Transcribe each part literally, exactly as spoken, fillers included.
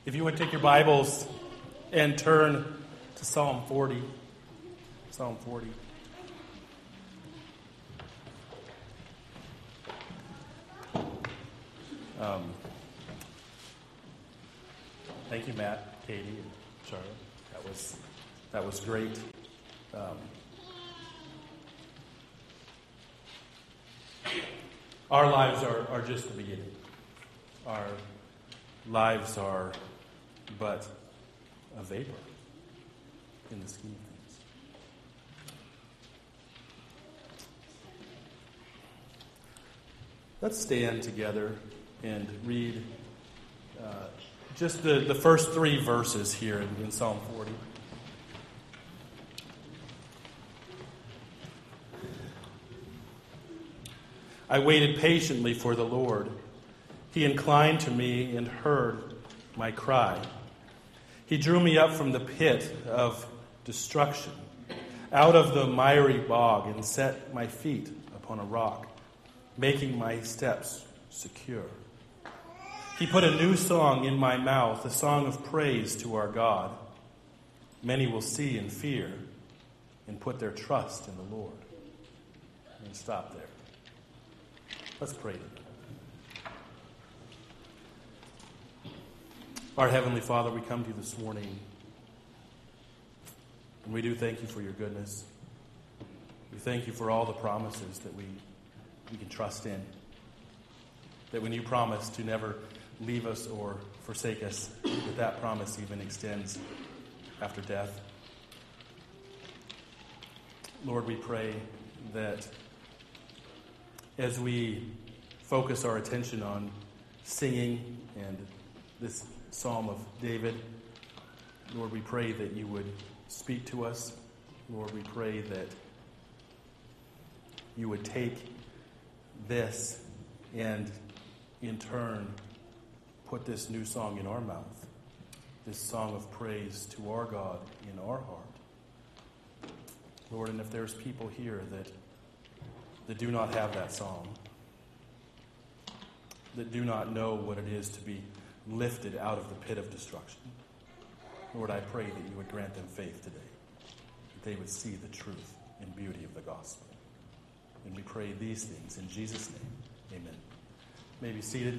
If you would take your Bibles and turn to Psalm forty. Psalm forty. Um, thank you, Matt, Katie, and Charlotte. That was that was great. Um, our lives are, are just the beginning. Our lives are but a vapor in the scheme of things. Let's stand together and read uh, just the, the first three verses here in, in Psalm forty. I waited patiently for the Lord. He inclined to me and heard my cry. He drew me up from the pit of destruction, out of the miry bog, and set my feet upon a rock, making my steps secure. He put a new song in my mouth, a song of praise to our God. Many will see and fear and put their trust in the Lord. And stop there. Let's pray together. Our Heavenly Father, we come to you this morning, and we do thank you for your goodness. We thank you for all the promises that we, we can trust in. That when you promise to never leave us or forsake us, that that promise even extends after death. Lord, we pray that as we focus our attention on singing and this Psalm of David, Lord, we pray that you would speak to us. Lord, we pray that you would take this and in turn put this new song in our mouth, this song of praise to our God in our heart. Lord, and if there's people here that that do not have that song, that do not know what it is to be lifted out of the pit of destruction, Lord, I pray that you would grant them faith today, that they would see the truth and beauty of the gospel. And we pray these things in Jesus' name. Amen. You may be seated.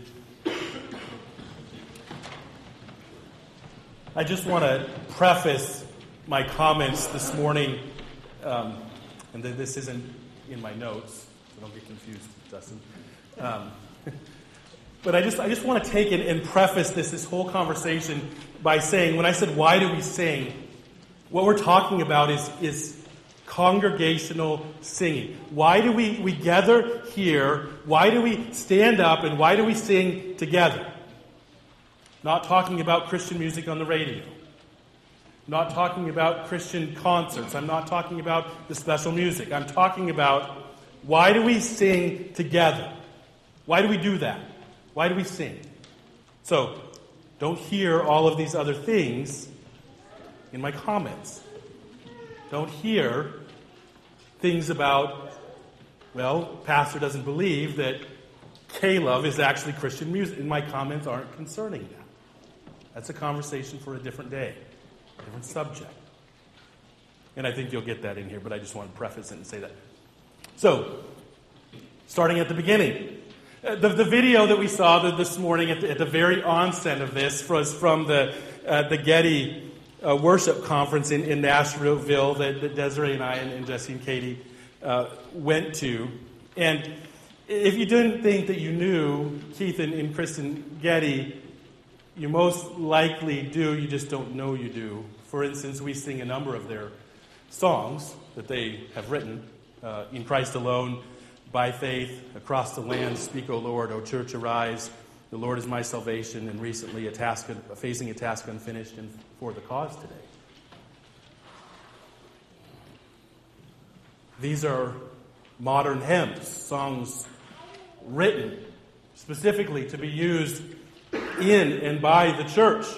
I just want to preface my comments this morning, um, and that this isn't in my notes, so don't get confused, Justin. Um, but I just I just want to take it and preface this this whole conversation by saying, when I said, why do we sing? What we're talking about is, is congregational singing. Why do we, we gather here? Why do we stand up and why do we sing together? Not talking about Christian music on the radio. Not talking about Christian concerts. I'm not talking about the special music. I'm talking about, why do we sing together? Why do we do that? Why do we sing? So, don't hear all of these other things in my comments. Don't hear things about, well, pastor doesn't believe that K-Love is actually Christian music. And my comments aren't concerning that. That's a conversation for a different day, a different subject. And I think you'll get that in here, but I just want to preface it and say that. So, starting at the beginning. Uh, the, the video that we saw the, this morning at the, at the very onset of this was from the uh, the Getty uh, worship conference in, in Nashville that, that Desiree and I and, and Jesse and Katie uh, went to. And if you didn't think that you knew Keith and, and Kristen Getty, you most likely do, you just don't know you do. For instance, we sing a number of their songs that they have written, uh, In Christ Alone, By Faith, Across the Land, Speak, O Lord, O Church, Arise, The Lord is My Salvation, and recently a task, Facing a Task Unfinished, and For the Cause Today. These are modern hymns, songs written specifically to be used in and by the church.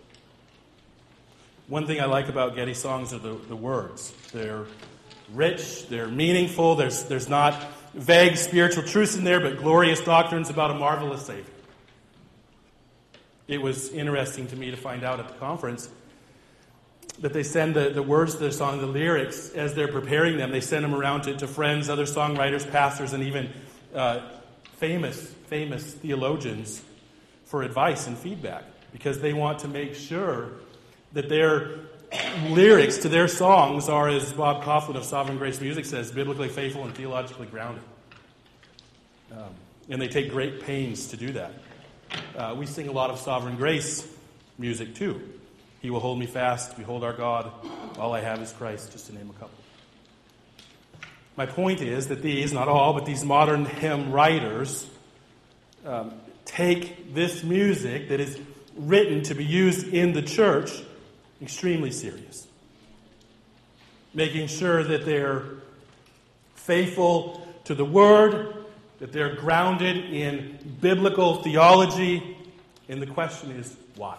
One thing I like about Getty songs are the, the words. They're rich, they're meaningful, there's, there's not vague spiritual truths in there, but glorious doctrines about a marvelous Savior. It was interesting to me to find out at the conference that they send the, the words to their song, the lyrics, as they're preparing them. They send them around to, to friends, other songwriters, pastors, and even uh, famous, famous theologians for advice and feedback, because they want to make sure that their lyrics to their songs are, as Bob Coughlin of Sovereign Grace Music says, biblically faithful and theologically grounded. Um, and they take great pains to do that. Uh, we sing a lot of Sovereign Grace music too. He will hold me fast, behold our God, all I have is Christ, just to name a couple. My point is that these, not all, but these modern hymn writers um, take this music that is written to be used in the church extremely serious. Making sure that they're faithful to the Word, that they're grounded in biblical theology, and the question is, why?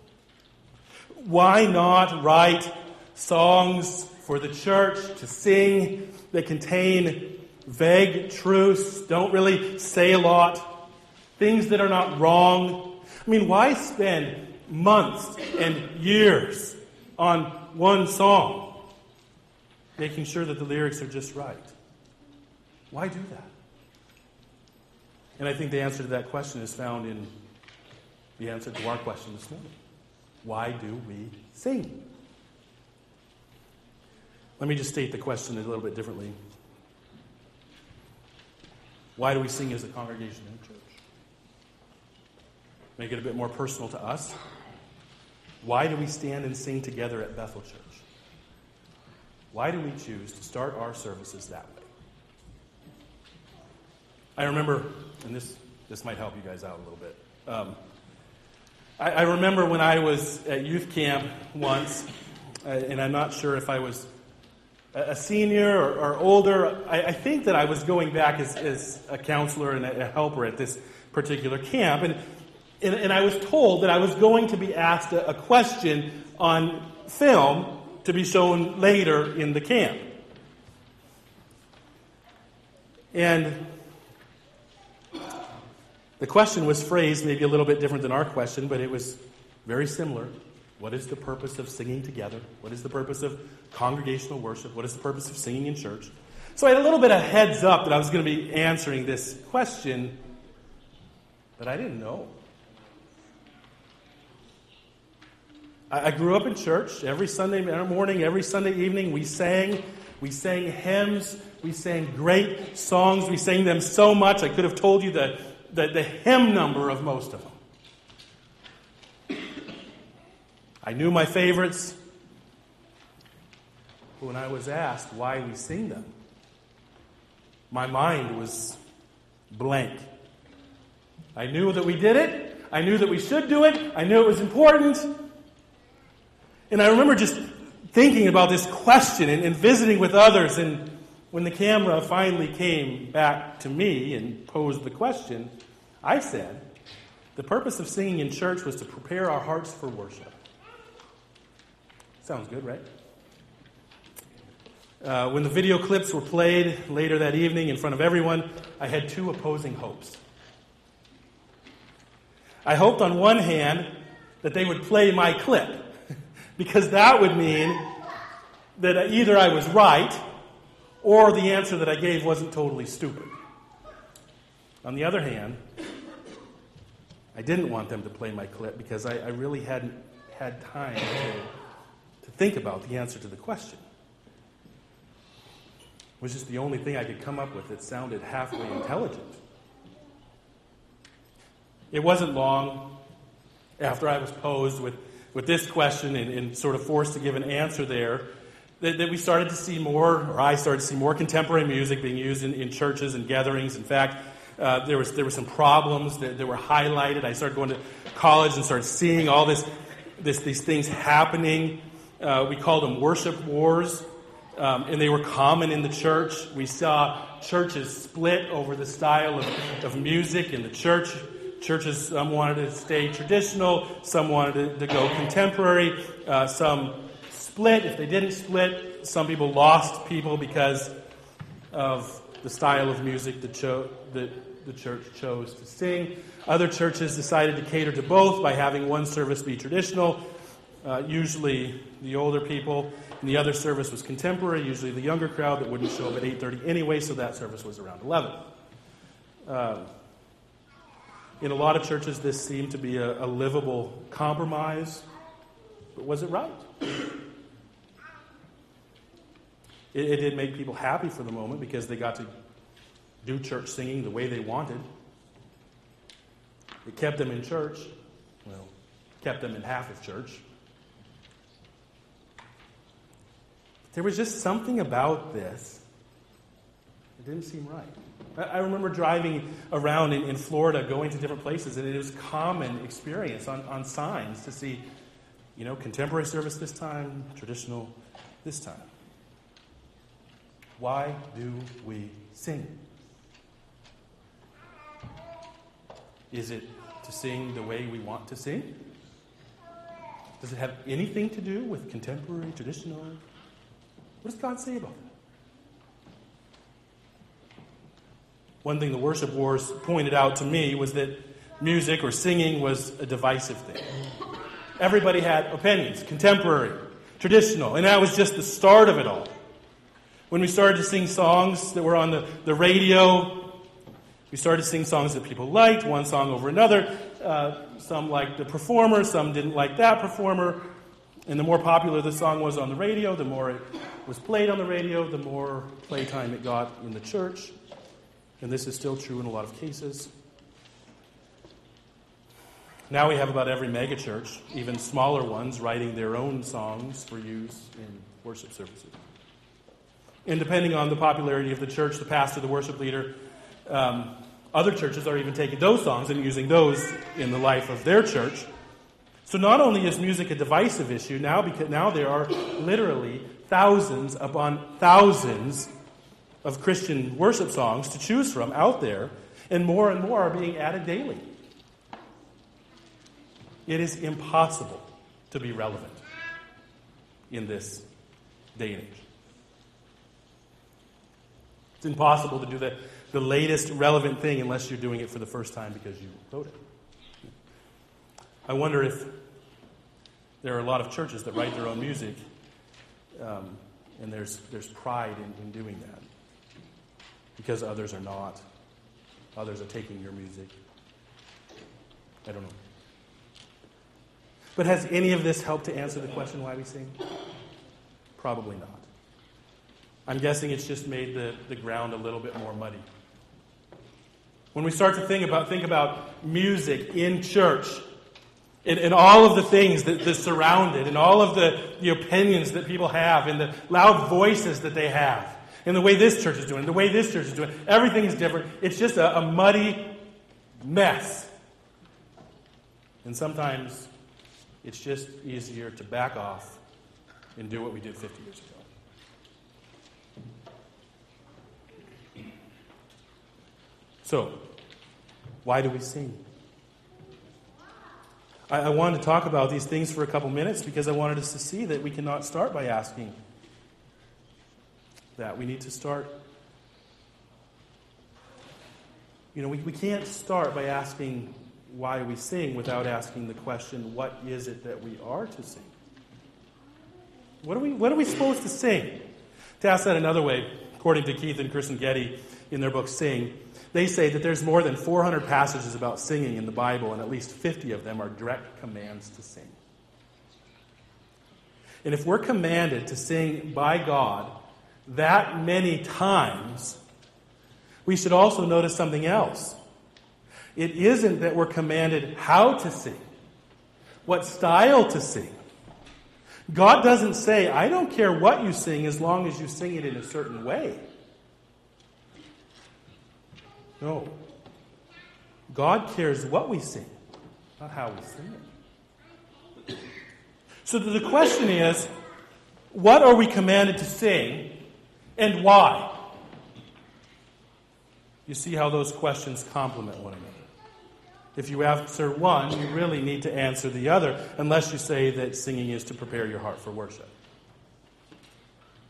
Why not write songs for the church to sing that contain vague truths, don't really say a lot, things that are not wrong? I mean, why spend months and years on one song, making sure that the lyrics are just right? Why do that? And I think the answer to that question is found in the answer to our question this morning. Why do we sing? Let me just state the question a little bit differently. Why do we sing as a congregation in church? Make it a bit more personal to us. Why do we stand and sing together at Bethel Church? Why do we choose to start our services that way? I remember, and this, this might help you guys out a little bit. Um, I, I remember when I was at youth camp once, uh, and I'm not sure if I was a senior or, or older. I, I think that I was going back as, as a counselor and a, a helper at this particular camp. And, and, and I was told that I was going to be asked a, a question on film to be shown later in the camp. And the question was phrased maybe a little bit different than our question, but it was very similar. What is the purpose of singing together? What is the purpose of congregational worship? What is the purpose of singing in church? So I had a little bit of heads up that I was going to be answering this question, but I didn't know. I grew up in church. Every Sunday morning, every Sunday evening, we sang. We sang hymns. We sang great songs. We sang them so much, I could have told you the, the, the hymn number of most of them. I knew my favorites. But when I was asked why we sing them, my mind was blank. I knew that we did it. I knew that we should do it. I knew it was important. And I remember just thinking about this question and, and visiting with others. And when the camera finally came back to me and posed the question, I said, the purpose of singing in church was to prepare our hearts for worship. Sounds good, right? Uh, when the video clips were played later that evening in front of everyone, I had two opposing hopes. I hoped on one hand that they would play my clip, because that would mean that either I was right or the answer that I gave wasn't totally stupid. On the other hand, I didn't want them to play my clip because I, I really hadn't had time to, to think about the answer to the question. It was just the only thing I could come up with that sounded halfway intelligent. It wasn't long after I was posed with, with this question and, and sort of forced to give an answer there that, that we started to see more, or I started to see more contemporary music being used in, in churches and gatherings. In fact, uh, there was there were some problems that, that were highlighted. I started going to college and started seeing all this, this these things happening. Uh, we called them worship wars. Um, and they were common in the church. We saw churches split over the style of, of music in the church. Churches, some wanted to stay traditional, some wanted to, to go contemporary, uh, some split. If they didn't split, some people lost people because of the style of music that, cho- that the church chose to sing. Other churches decided to cater to both by having one service be traditional, uh, usually the older people, and the other service was contemporary, usually the younger crowd that wouldn't show up at eight thirty anyway, so that service was around eleven. Uh, in a lot of churches, this seemed to be a, a livable compromise, but was it right? It, it did make people happy for the moment because they got to do church singing the way they wanted. It kept them in church. Well, kept them in half of church. There was just something about this that didn't seem right. I, I remember driving around in, in Florida, going to different places, and it was common experience on, on signs to see, you know, contemporary service this time, traditional this time. Why do we sing? Is it to sing the way we want to sing? Does it have anything to do with contemporary, traditional? What does God say about that? One thing the worship wars pointed out to me was that music or singing was a divisive thing. Everybody had opinions, contemporary, traditional, and that was just the start of it all. When we started to sing songs that were on the, the radio, we started to sing songs that people liked, one song over another. Uh, some liked the performer, some didn't like that performer. And the more popular the song was on the radio, the more it was played on the radio, the more playtime it got in the church. And this is still true in a lot of cases. Now we have about every megachurch, even smaller ones, writing their own songs for use in worship services. And depending on the popularity of the church, the pastor, the worship leader, um, other churches are even taking those songs and using those in the life of their church. So not only is music a divisive issue, now because now there are literally thousands upon thousands of Christian worship songs to choose from out there, and more and more are being added daily. It is impossible to be relevant in this day and age. It's impossible to do the, the latest relevant thing unless you're doing it for the first time because you wrote it. I wonder if there are a lot of churches that write their own music, um, and there's there's pride in, in doing that because others are not. Others are taking your music. I don't know. But has any of this helped to answer the question why we sing? Probably not. I'm guessing it's just made the, the ground a little bit more muddy. When we start to think about think about music in church, and, and all of the things that, that surround it, and all of the, the opinions that people have, and the loud voices that they have, and the way this church is doing, and the way this church is doing, everything is different. It's just a, a muddy mess. And sometimes it's just easier to back off and do what we did fifty years ago. So, why do we sing? I, I wanted to talk about these things for a couple minutes because I wanted us to see that we cannot start by asking that. We need to start, you know, we, we can't start by asking why we sing without asking the question, what is it that we are to sing? What are we, what are we supposed to sing? To ask that another way, according to Keith and Kirsten Getty in their book Sing, they say that there's more than four hundred passages about singing in the Bible, and at least fifty of them are direct commands to sing. And if we're commanded to sing by God that many times, we should also notice something else. It isn't that we're commanded how to sing, what style to sing. God doesn't say, I don't care what you sing as long as you sing it in a certain way. No. God cares what we sing, not how we sing it. So the question is, what are we commanded to sing and why? You see how those questions complement one another. If you answer one, you really need to answer the other, unless you say that singing is to prepare your heart for worship.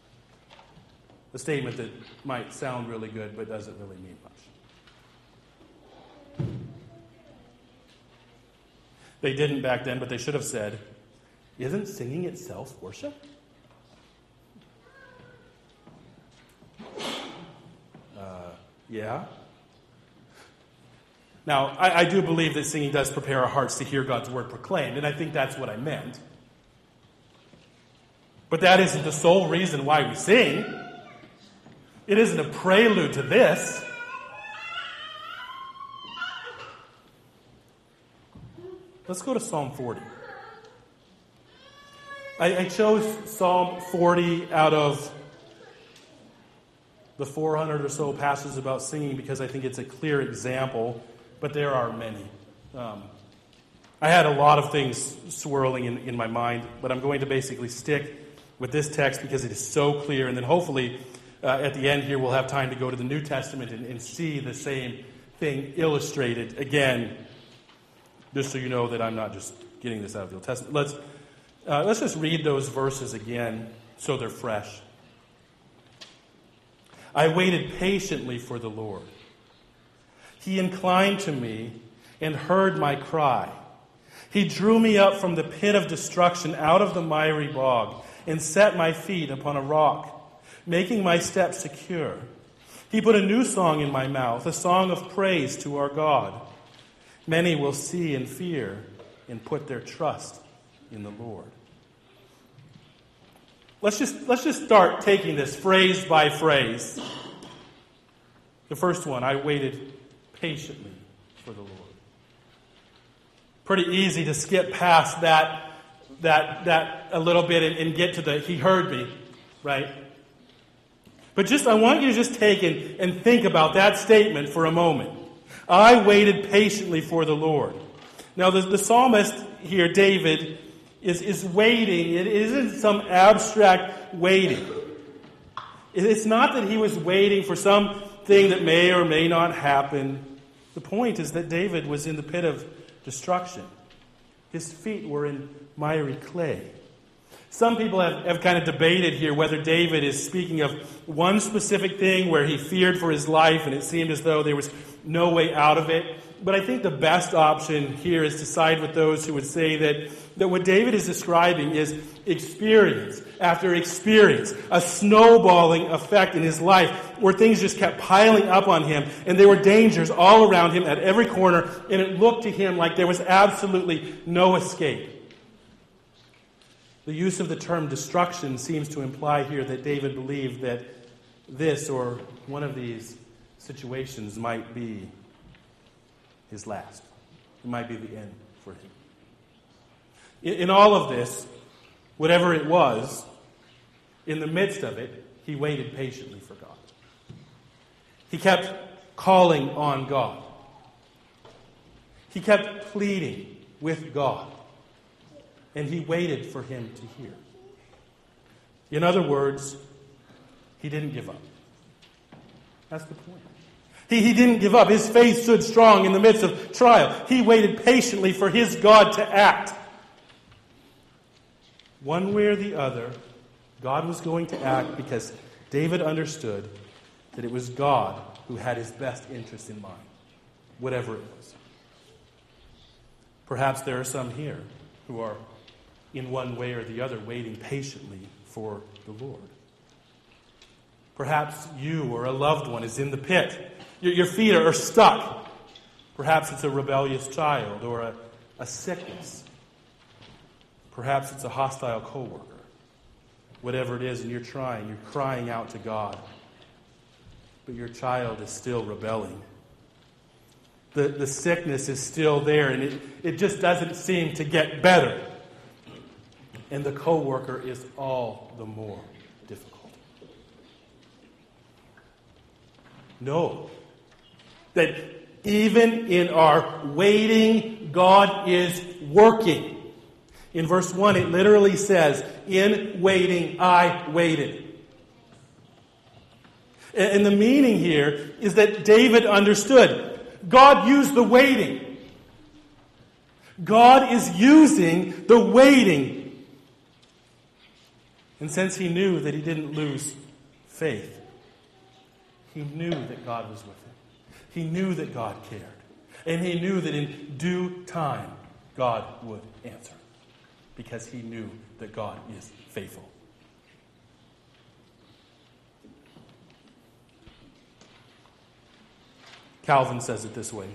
A statement that might sound really good but doesn't really mean much. They didn't back then, but they should have said, isn't singing itself worship? Uh, yeah. Now, I, I do believe that singing does prepare our hearts to hear God's word proclaimed, and I think that's what I meant. But that isn't the sole reason why we sing. It isn't a prelude to this. Let's go to Psalm forty. I, I chose Psalm forty out of the four hundred or so passages about singing because I think it's a clear example, but there are many. Um, I had a lot of things swirling in, in my mind, but I'm going to basically stick with this text because it is so clear, and then hopefully uh, at the end here we'll have time to go to the New Testament and, and see the same thing illustrated again, just so you know that I'm not just getting this out of the Old Testament. Let's, uh, let's just read those verses again so they're fresh. I waited patiently for the Lord. He inclined to me and heard my cry. He drew me up from the pit of destruction out of the miry bog and set my feet upon a rock, making my steps secure. He put a new song in my mouth, a song of praise to our God. Many will see and fear and put their trust in the Lord. Let's just, let's just start taking this phrase by phrase. The first one, I waited patiently for the Lord. Pretty easy to skip past that, that, that a little bit and, and get to the, he heard me, right? But just, I want you to just take and, and think about that statement for a moment. I waited patiently for the Lord. Now, the, the psalmist here, David, is, is waiting. It isn't some abstract waiting. It's not that he was waiting for something that may or may not happen. The point is that David was in the pit of destruction. His feet were in miry clay. Some people have, have kind of debated here whether David is speaking of one specific thing where he feared for his life and it seemed as though there was no way out of it. But I think the best option here is to side with those who would say that, that what David is describing is experience after experience, a snowballing effect in his life where things just kept piling up on him and there were dangers all around him at every corner, and it looked to him like there was absolutely no escape. The use of the term destruction seems to imply here that David believed that this or one of these situations might be his last. It might be the end for him. In, in all of this, whatever it was, in the midst of it, he waited patiently for God. He kept calling on God. He kept pleading with God. And he waited for him to hear. In other words, he didn't give up. That's the point. He, he didn't give up. His faith stood strong in the midst of trial. He waited patiently for his God to act. One way or the other, God was going to act because David understood that it was God who had his best interest in mind, whatever it was. Perhaps there are some here who are in one way or the other waiting patiently for the Lord. Perhaps you or a loved one is in the pit. Your, your feet are stuck. Perhaps it's a rebellious child or a, a sickness. Perhaps it's a hostile coworker. Whatever it is, and you're trying, you're crying out to God. But your child is still rebelling. The, the sickness is still there, and it, it just doesn't seem to get better. And the coworker is all the more difficult. Know that even in our waiting, God is working. In verse one, it literally says, in waiting, I waited. And the meaning here is that David understood. God used the waiting. God is using the waiting. And since he knew that he didn't lose faith, he knew that God was with him. He knew that God cared. And he knew that in due time, God would answer, because he knew that God is faithful. Calvin says it this way,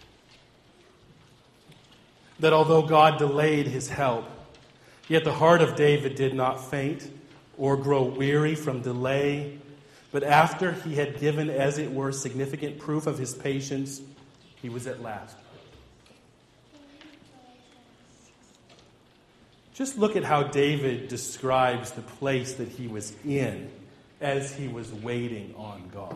that although God delayed his help, yet the heart of David did not faint or grow weary from delay, but after he had given, as it were, significant proof of his patience, he was at last. Just look at how David describes the place that he was in as he was waiting on God.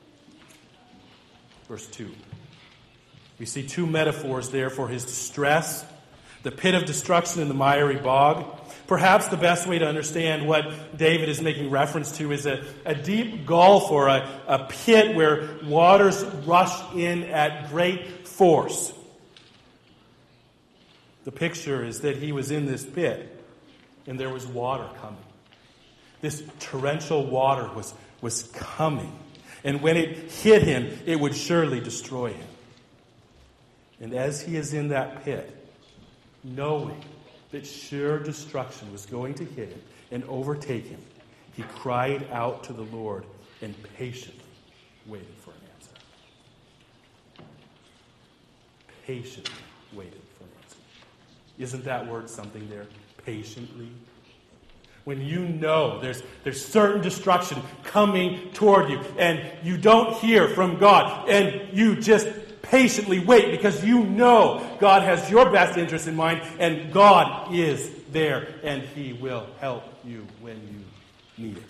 Verse two. We see two metaphors there for his distress, the pit of destruction and the miry bog. Perhaps the best way to understand what David is making reference to is a, a deep gulf or a, a pit where waters rush in at great force. The picture is that he was in this pit and there was water coming. This torrential water was, was coming. And when it hit him, it would surely destroy him. And as he is in that pit, knowing that sure destruction was going to hit him and overtake him, he cried out to the Lord and patiently waited for an answer. Patiently waited for an answer. Isn't that word something there? Patiently. When you know there's, there's certain destruction coming toward you and you don't hear from God and you just patiently wait because you know God has your best interest in mind and God is there and he will help you when you need it.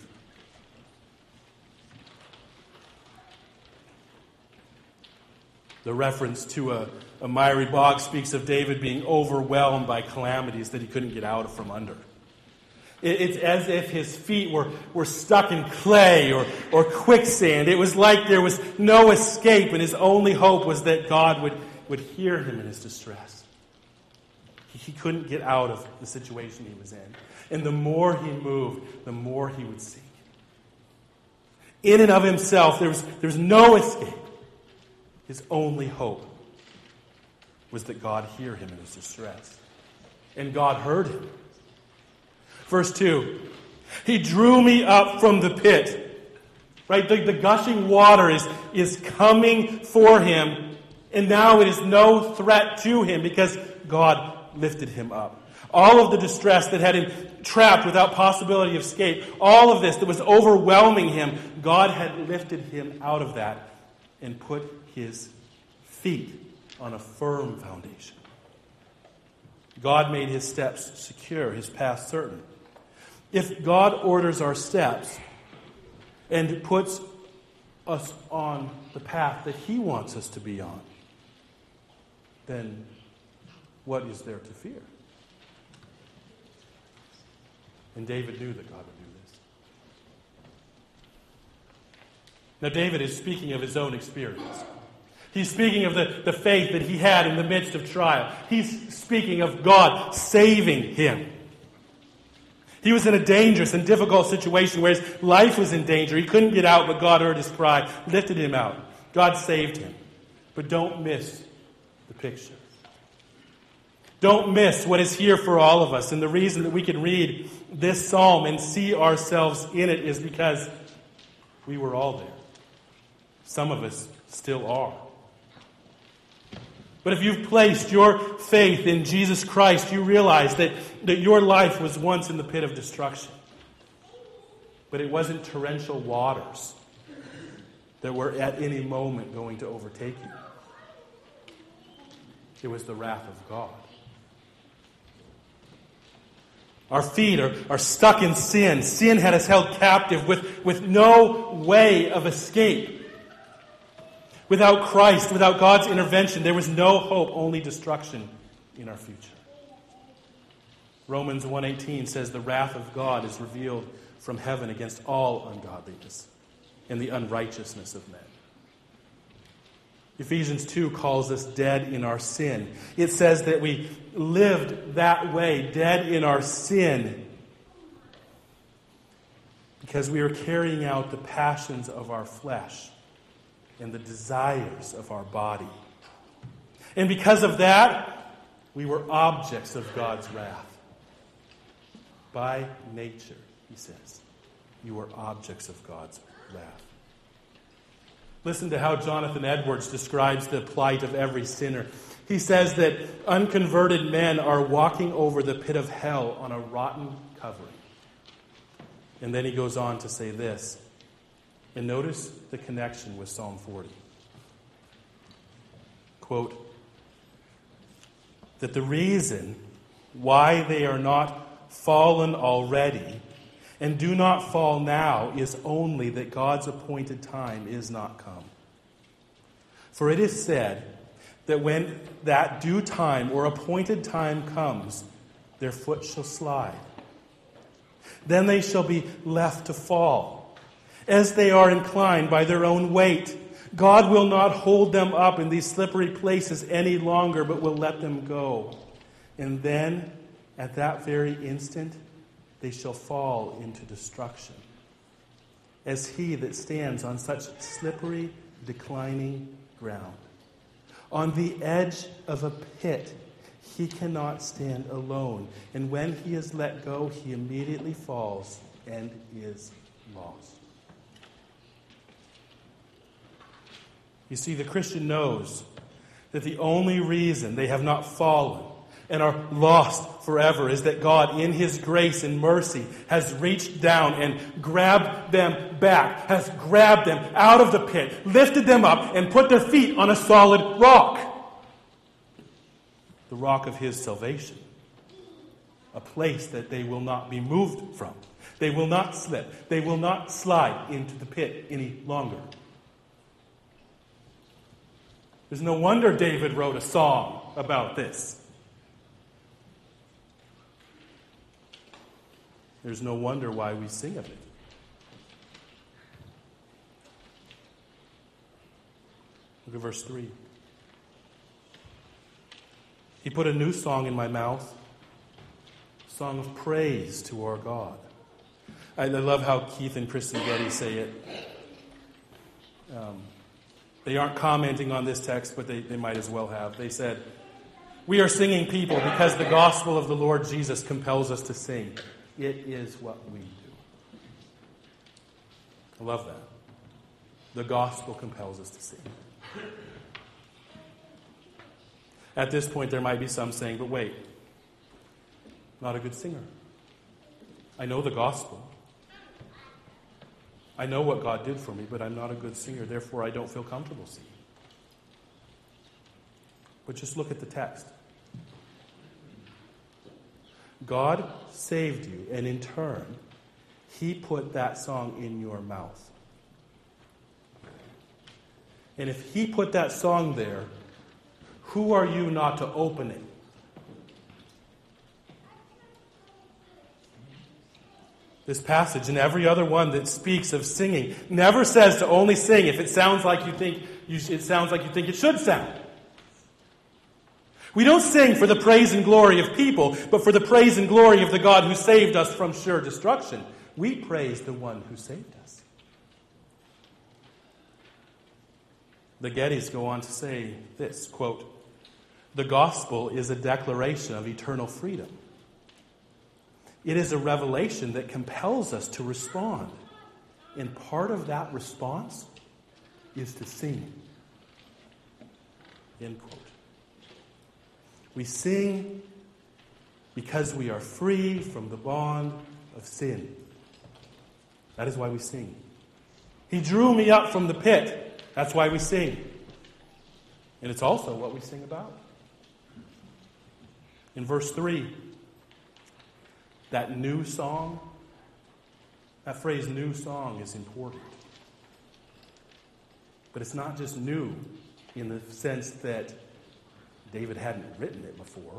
The reference to a, a miry bog speaks of David being overwhelmed by calamities that he couldn't get out from under. It's as if his feet were, were stuck in clay or, or quicksand. It was like there was no escape, and his only hope was that God would, would hear him in his distress. He, he couldn't get out of the situation he was in. And the more he moved, the more he would sink. In and of himself, there was, there was no escape. His only hope was that God hear him in his distress. And God heard him. Verse two, he drew me up from the pit. Right? The, the gushing water is, is coming for him, and now it is no threat to him because God lifted him up. All of the distress that had him trapped without possibility of escape, all of this that was overwhelming him, God had lifted him out of that and put his feet on a firm foundation. God made his steps secure, his path certain. If God orders our steps and puts us on the path that he wants us to be on, then what is there to fear? And David knew that God would do this. Now, David is speaking of his own experience. He's speaking of the, the faith that he had in the midst of trial. He's speaking of God saving him. He was in a dangerous and difficult situation where his life was in danger. He couldn't get out, but God heard his cry, lifted him out. God saved him. But don't miss the picture. Don't miss what is here for all of us. And the reason that we can read this psalm and see ourselves in it is because we were all there. Some of us still are. But if you've placed your faith in Jesus Christ, you realize that, that your life was once in the pit of destruction. But it wasn't torrential waters that were at any moment going to overtake you. It was the wrath of God. Our feet are, are stuck in sin. Sin had us held captive with, with no way of escape. Without Christ, without God's intervention, there was no hope, only destruction in our future. Romans one eighteen says the wrath of God is revealed from heaven against all ungodliness and the unrighteousness of men. Ephesians two calls us dead in our sin. It says that we lived that way, dead in our sin, because we are carrying out the passions of our flesh and the desires of our body. And because of that, we were objects of God's wrath. By nature, he says, you are objects of God's wrath. Listen to how Jonathan Edwards describes the plight of every sinner. He says that unconverted men are walking over the pit of hell on a rotten covering. And then he goes on to say this. And notice the connection with Psalm forty. Quote, that the reason why they are not fallen already and do not fall now is only that God's appointed time is not come. For it is said that when that due time or appointed time comes, their foot shall slide. Then they shall be left to fall, as they are inclined by their own weight. God will not hold them up in these slippery places any longer, but will let them go. And then, at that very instant, they shall fall into destruction. As he that stands on such slippery, declining ground. On the edge of a pit, he cannot stand alone. And when he is let go, he immediately falls and is lost. You see, the Christian knows that the only reason they have not fallen and are lost forever is that God, in his grace and mercy, has reached down and grabbed them back, has grabbed them out of the pit, lifted them up, and put their feet on a solid rock. The rock of his salvation. A place that they will not be moved from. They will not slip. They will not slide into the pit any longer. There's no wonder David wrote a song about this. There's no wonder why we sing of it. Look at verse three. He put a new song in my mouth, a song of praise to our God. I love how Keith and Kristen Getty say it. Um, They aren't commenting on this text, but they, they might as well have. They said, we are singing people because the gospel of the Lord Jesus compels us to sing. It is what we do. I love that. The gospel compels us to sing. At this point, there might be some saying, but wait, not a good singer. I know the gospel. I know what God did for me, but I'm not a good singer. Therefore, I don't feel comfortable singing. But just look at the text. God saved you, and in turn, he put that song in your mouth. And if he put that song there, who are you not to open it? This passage and every other one that speaks of singing never says to only sing if it sounds like you think you sh- it sounds like you think it should sound. We don't sing for the praise and glory of people, but for the praise and glory of the God who saved us from sure destruction. We praise the one who saved us. The Gettys go on to say this, quote, the gospel is a declaration of eternal freedom. It is a revelation that compels us to respond. And part of that response is to sing. End quote. We sing because we are free from the bond of sin. That is why we sing. He drew me up from the pit. That's why we sing. And it's also what we sing about. In verse three, that new song, that phrase new song is important. But it's not just new in the sense that David hadn't written it before.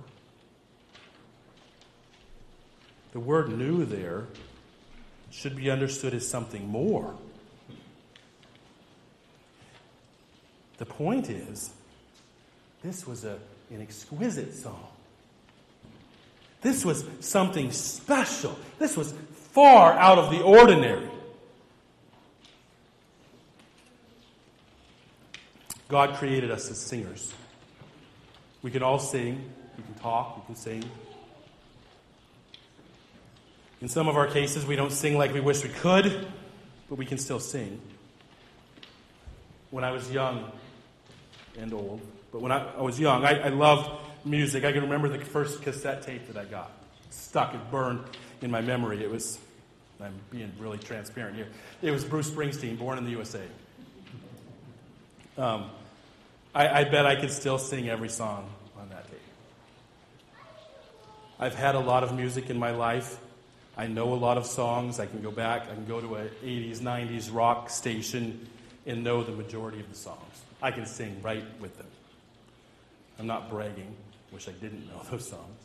The word new there should be understood as something more. The point is, this was a, an exquisite song. This was something special. This was far out of the ordinary. God created us as singers. We can all sing. We can talk. We can sing. In some of our cases, we don't sing like we wish we could, but we can still sing. When I was young and old, but when I, I was young, I, I loved music. I can remember the first cassette tape that I got. Stuck, it burned in my memory. It was, I'm being really transparent here, it was Bruce Springsteen, Born in the U S A. Um, I, I bet I could still sing every song on that tape. I've had a lot of music in my life. I know a lot of songs. I can go back. I can go to an eighties, nineties rock station and know the majority of the songs. I can sing right with them. I'm not bragging. Wish I didn't know those songs.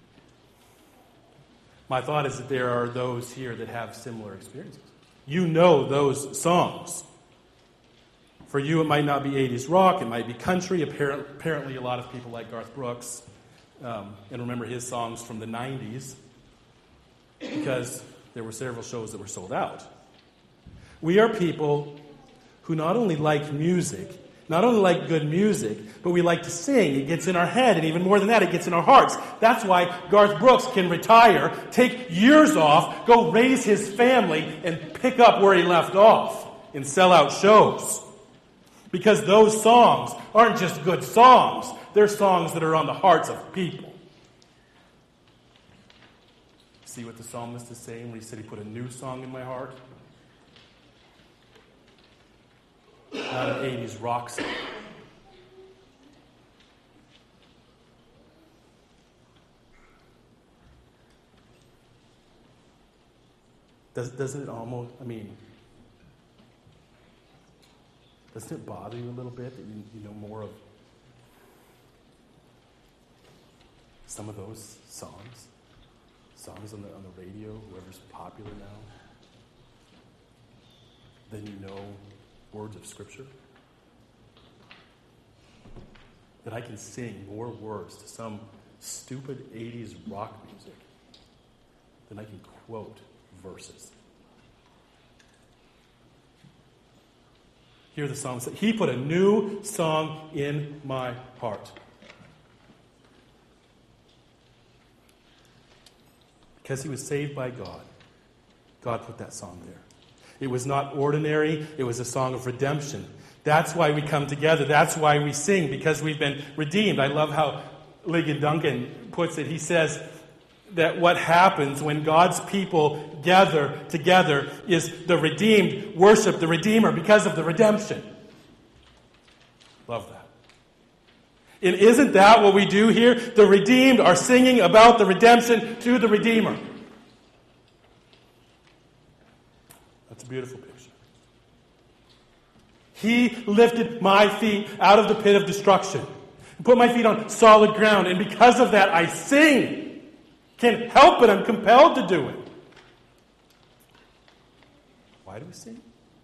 My thought is that there are those here that have similar experiences. You know those songs. For you, it might not be eighties rock. It might be country. Apparently, a lot of people like Garth Brooks um, and remember his songs from the nineties because there were several shows that were sold out. We are people who not only like music, not only like good music, but we like to sing. It gets in our head, and even more than that, it gets in our hearts. That's why Garth Brooks can retire, take years off, go raise his family, and pick up where he left off in sellout shows. Because those songs aren't just good songs. They're songs that are on the hearts of people. See what the psalmist is saying when he said he put a new song in my heart? Not an eighties rock song. Does, doesn't it almost, I mean, doesn't it bother you a little bit that you, you know more of some of those songs? Songs on the, on the radio, whoever's popular now? Than you know words of Scripture? That I can sing more words to some stupid eighties rock music than I can quote verses. Hear the psalmist say, he put a new song in my heart. Because he was saved by God, God put that song there. It was not ordinary. It was a song of redemption. That's why we come together. That's why we sing, because we've been redeemed. I love how Ligon Duncan puts it. He says that what happens when God's people gather together is the redeemed worship the Redeemer because of the redemption. Love that. And isn't that what we do here? The redeemed are singing about the redemption to the Redeemer. That's a beautiful picture. He lifted my feet out of the pit of destruction and put my feet on solid ground. And because of that, I sing. Can't help it. I'm compelled to do it. Why do we sing?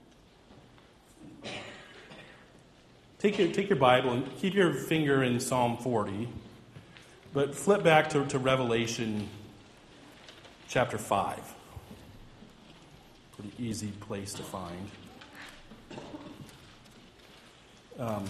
Take your, take your Bible and keep your finger in Psalm forty. But flip back to, to Revelation chapter five. Pretty easy place to find. Um,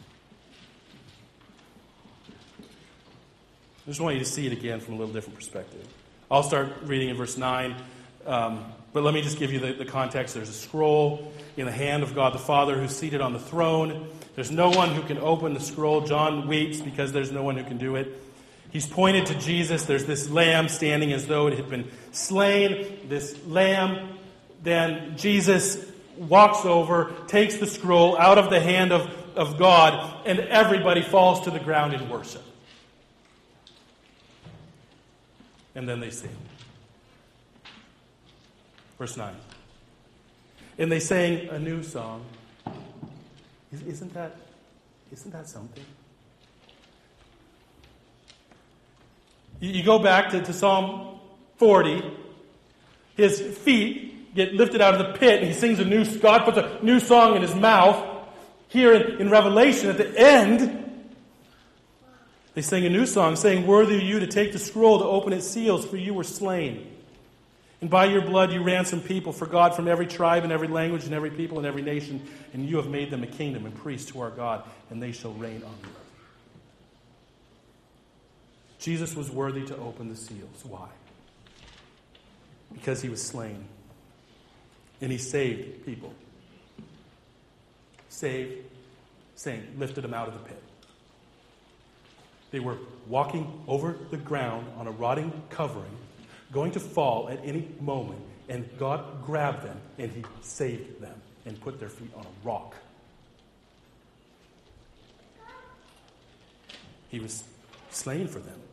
I just want you to see it again from a little different perspective. I'll start reading in verse nine. Um, but let me just give you the, the context. There's a scroll in the hand of God the Father who's seated on the throne. There's no one who can open the scroll. John weeps because there's no one who can do it. He's pointed to Jesus. There's this lamb standing as though it had been slain. This lamb. Then Jesus walks over, takes the scroll out of the hand of, of God, and everybody falls to the ground in worship. And then they sing. Verse nine. And they sang a new song. Isn't that, isn't that something? You, you go back to, to Psalm forty. His feet get lifted out of the pit, and he sings a new, God puts a new song in his mouth. Here in, in Revelation, at the end, they sing a new song, saying, "Worthy are you to take the scroll, to open its seals, for you were slain. And by your blood you ransomed people for God from every tribe and every language and every people and every nation. And you have made them a kingdom and priests to our God, and they shall reign on the earth." Jesus was worthy to open the seals. Why? Because he was slain. And he saved people. Saved, saved, lifted them out of the pit. They were walking over the ground on a rotting covering, going to fall at any moment, and God grabbed them and he saved them and put their feet on a rock. He was slain for them.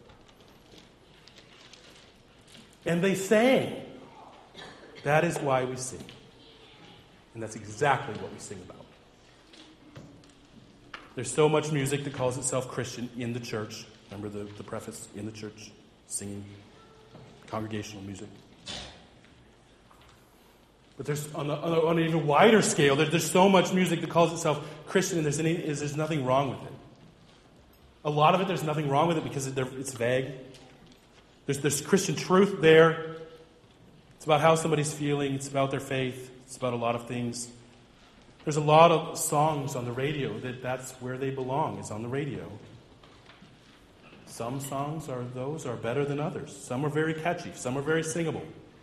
And they sang. That is why we sing. And that's exactly what we sing about. There's so much music that calls itself Christian in the church. Remember the, the preface? In the church, singing, congregational music. But there's on, the, on, a, on an even wider scale, there, there's so much music that calls itself Christian, and there's, any, is, there's nothing wrong with it. A lot of it, there's nothing wrong with it because it, it's vague. There's, there's Christian truth there. It's about how somebody's feeling. It's about their faith. It's about a lot of things. There's a lot of songs on the radio that that's where they belong, is on the radio. Some songs are those are better than others. Some are very catchy. Some are very singable.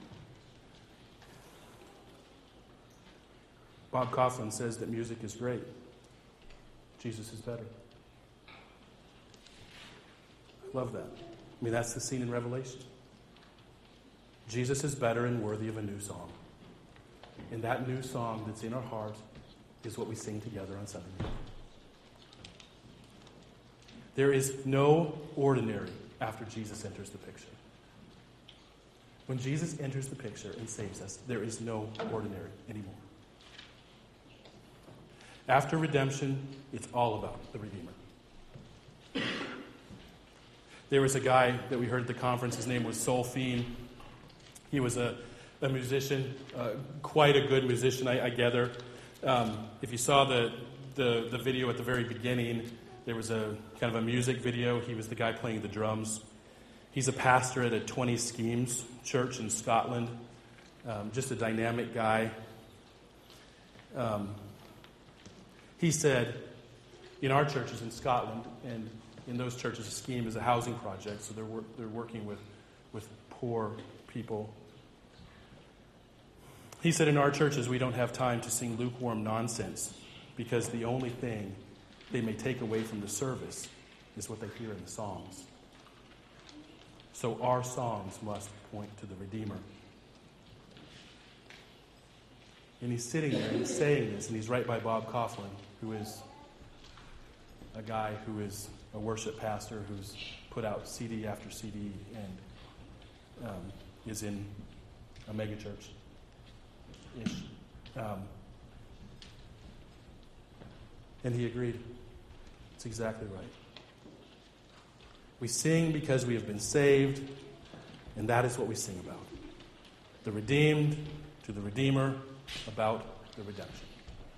Bob Kauflin says that music is great. Jesus is better. I love that. I mean, that's the scene in Revelation. Jesus is better and worthy of a new song. And that new song that's in our heart is what we sing together on Sunday night. There is no ordinary after Jesus enters the picture. When Jesus enters the picture and saves us, there is no ordinary anymore. After redemption, it's all about the Redeemer. There was a guy that we heard at the conference. His name was Soul Fiend. He was a, a musician, uh, quite a good musician, I, I gather. Um, if you saw the, the the video at the very beginning, there was a kind of a music video. He was the guy playing the drums. He's a pastor at a twenty Schemes church in Scotland. Um, just a dynamic guy. Um, he said, in our churches in Scotland, and in those churches, a scheme is a housing project, so they're wor- they're working with, with poor people. He said, in our churches, we don't have time to sing lukewarm nonsense because the only thing they may take away from the service is what they hear in the songs. So our songs must point to the Redeemer. And he's sitting there and he's saying this, and he's right by Bob Kauflin, who is a guy who is a worship pastor who's put out C D after C D and um, is in a megachurch-ish. Um, and he agreed. It's exactly right. We sing because we have been saved, and that is what we sing about. The redeemed to the Redeemer, about the redemption.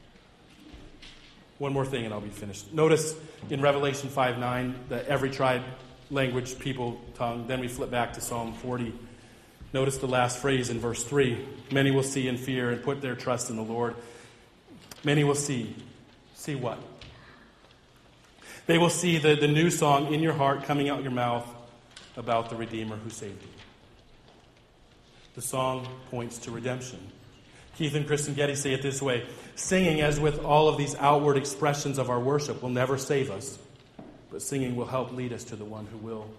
One more thing and I'll be finished. Notice in Revelation five nine that every tribe, language, people, tongue. Then we flip back to Psalm forty. Notice the last phrase in verse three. Many will see and fear and put their trust in the Lord. Many will see. See what? They will see the, the new song in your heart coming out your mouth about the Redeemer who saved you. The song points to redemption. Keith and Kristen Getty say it this way: singing, as with all of these outward expressions of our worship, will never save us, but singing will help lead us to the one who will.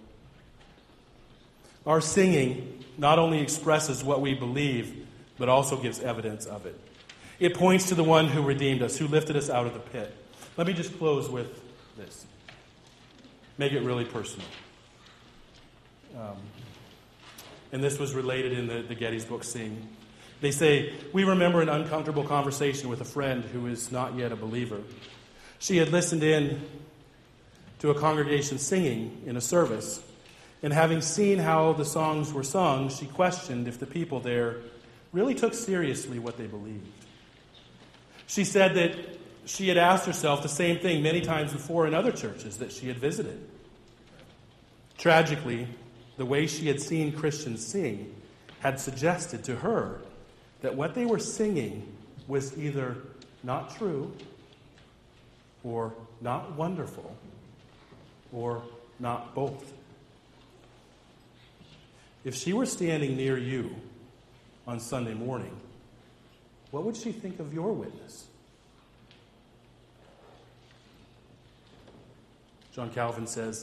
Our singing not only expresses what we believe, but also gives evidence of it. It points to the one who redeemed us, who lifted us out of the pit. Let me just close with this. Make it really personal. Um, and this was related in the, the Getty's book, Sing. They say, we remember an uncomfortable conversation with a friend who is not yet a believer. She had listened in to a congregation singing in a service, and having seen how the songs were sung, she questioned if the people there really took seriously what they believed. She said that she had asked herself the same thing many times before in other churches that she had visited. Tragically, the way she had seen Christians sing had suggested to her that what they were singing was either not true, or not wonderful, or not both. If she were standing near you on Sunday morning, what would she think of your witness? John Calvin says,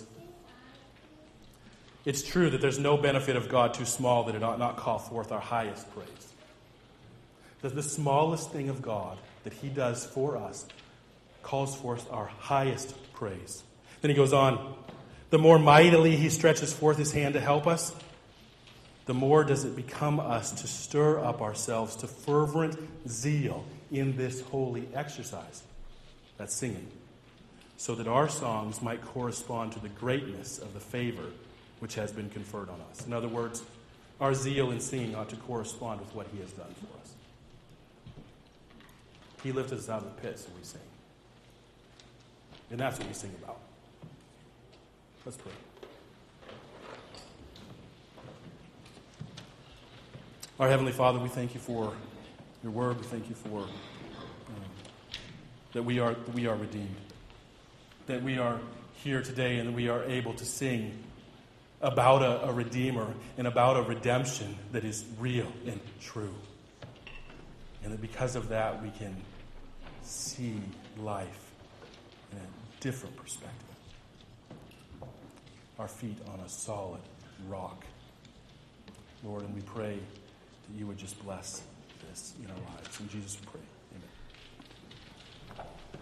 it's true that there's no benefit of God too small that it ought not call forth our highest praise. That the smallest thing of God that he does for us calls forth our highest praise. Then he goes on, the more mightily he stretches forth his hand to help us, the more does it become us to stir up ourselves to fervent zeal in this holy exercise. That's singing. So that our songs might correspond to the greatness of the favor which has been conferred on us. In other words, our zeal in singing ought to correspond with what he has done for us. He lifted us out of the pit, so we sing. And that's what we sing about. Let's pray. Our Heavenly Father, we thank you for your word. We thank you for um, that we are that we are redeemed. That we are here today and that we are able to sing about a, a Redeemer and about a redemption that is real and true. And that because of that we can see life in a different perspective. Our feet on a solid rock. Lord, and we pray that you would just bless this in our lives. In Jesus we pray.